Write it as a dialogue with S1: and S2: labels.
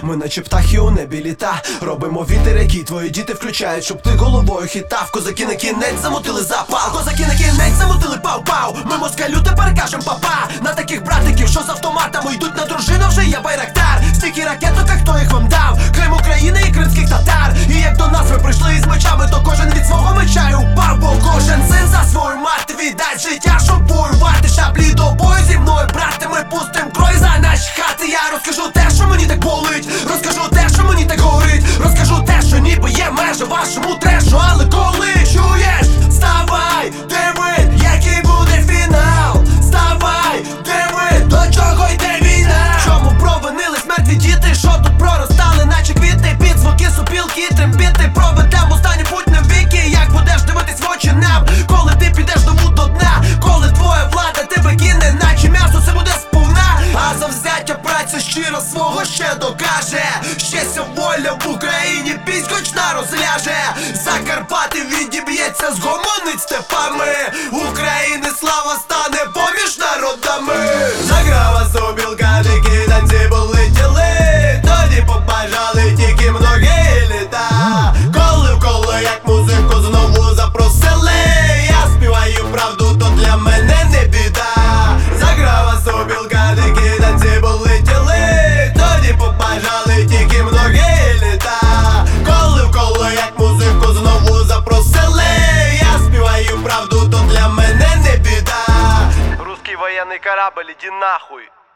S1: Ми наче птахи у небі літа, робимо вітер, який твої діти включають, щоб ти головою хитав. Козаки на кінець замутили запал, козаки на кінець замутили пау-пау. Ми москалю тепер кажем папа. На таких братиків, що з автоматами йдуть на дружину, вже є байрактар. Стільки ракеток, а хто їх вам дав? Крим України і кримських татар. І як до нас ви прийшли із мечами, то кожен від свого меча й упав. Бо кожен син за свою мати віддасть життя, щоб воювати. Шаблі до бою зі мною, брате, ми пустим крой за наші хати. Я розкажу те, що мені так болить, розкажу те, що мені так горить, розкажу те, що ніби є межа вашому трешу. Але коли чуєш, вставай, диви, який буде фінал. Вставай, диви, до чого йде війна. Чому провинились мертві діти, що тут проростали, наче квіти, під звуки сопілки, трембіти. Проведемо останній путь на віки. Як будеш дивитись в очі нам, коли ти підеш до дна, коли твоя влада тебе кине, наче м'ясо це буде сповна. А завзяття праця щиро свого ще докаже. Щастя, воля в Україні, піснь хоч на розляже. Закарпати відіб'ється, згомонить степами. України слава стане поміж народами. Заграва сопілка, дикі танці полетіли, тоді побажали тільки многі літа. Коли в коло, як музику знову запросили, я співаю правду, то для мене не біда. Заграва сопілка, дикі танці полетіли, тоді побажали тільки многі літа. Коли в коло, як музику знову запросили, я співаю правду, то для мене не біда.
S2: Русский военный корабль, иди нахуй.